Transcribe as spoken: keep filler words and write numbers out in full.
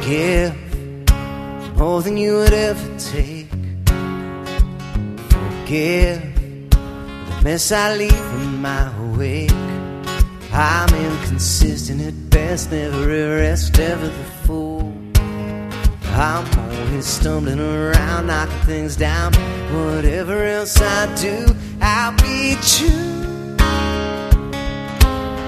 give more than you would ever take. Forgive the mess I leave in my wake. I'm inconsistent at best, never at rest, ever the fool. I'm always stumbling around, knocking things down. Whatever else I do, I'll be true.